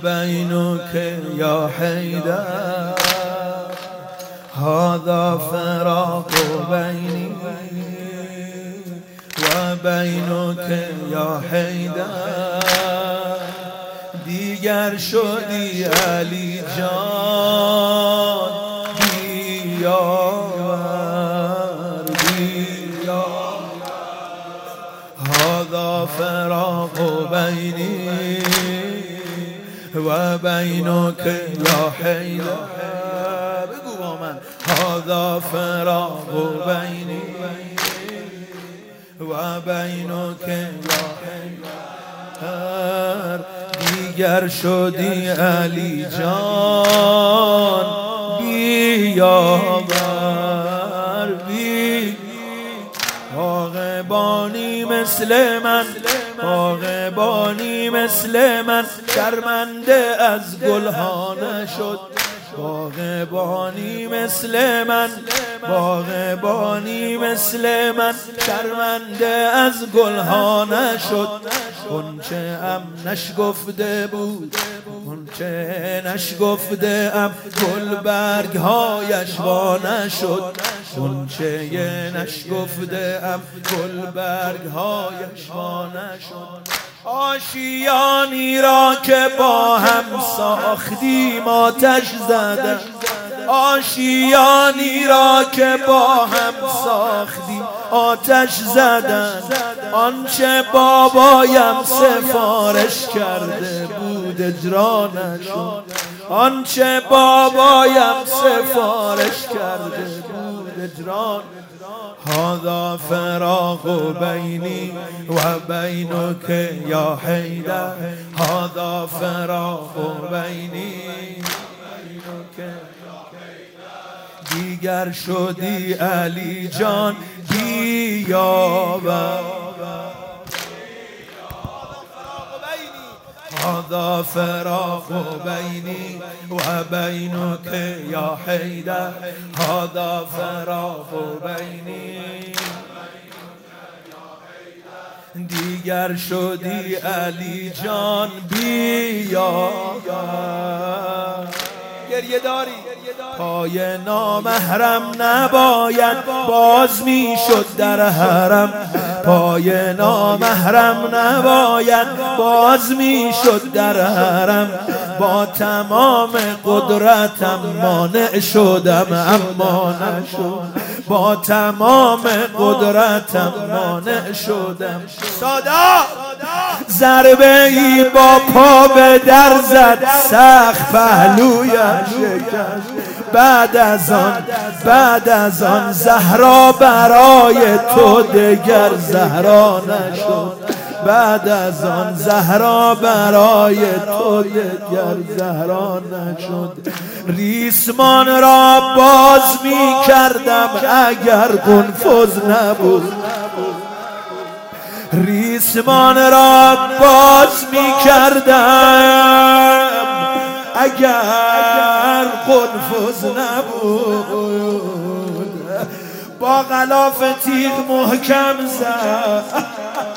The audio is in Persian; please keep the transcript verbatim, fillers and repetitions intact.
بينك يا حيدر هذا فراق بيني وبينك يا حيدر دیگر شدی علی جان بیاور بیاور هذا فراق بینی و بینک یا حیدر بگو با من هذا فراق بینی و بینک یا حیدر دیگر شدی علی جان بیاور بی باغبانی مثل من باغبانی مثل من شرمنده از گلها نشد باغبانی مثل من باغبانی مثل من شرمنده از گلها نشد غنچه ام نشگفته بود غنچه نشگفته ام گل برگ هایش وا نشد غنچه نشگفته ام گل برگ هایش وا نشد آشیانی را که با هم ساختیم آتش زدم آشیانی را که با هم ساختیم آتش زدن آنچه بابایم سفارش کرده بود اجرا نشد آنچه بابایم سفارش کرده بود اجرا هذا فراق بینی و بینک یا حیدر هذا فراق بینی دیگر شدی علی جان بیاور هذا فراق بینی و بینک یا حیدر هذا فراق بینی دیگر شدی علی جان بیاور گریه داری پای نامحرم نباید باز می شد در حرم پای نامحرم نباید باز می شد در حرم با تمام قدرتم مانع شدم اما نشد با تمام قدرتم مانع شدم صدا ضربه ای با پا به در زد سخت پهلویش شکست بعد از آن بعد از آن زهرا برای تو دگر زهرا نشد بعد از آن زهرا برای تو دگر زهرا نشد ریسمان را باز می کردم اگر قنفذ نبود ریسمان را باز می کردم اگر قنفذ نبود با غلاف تیغ محکم زد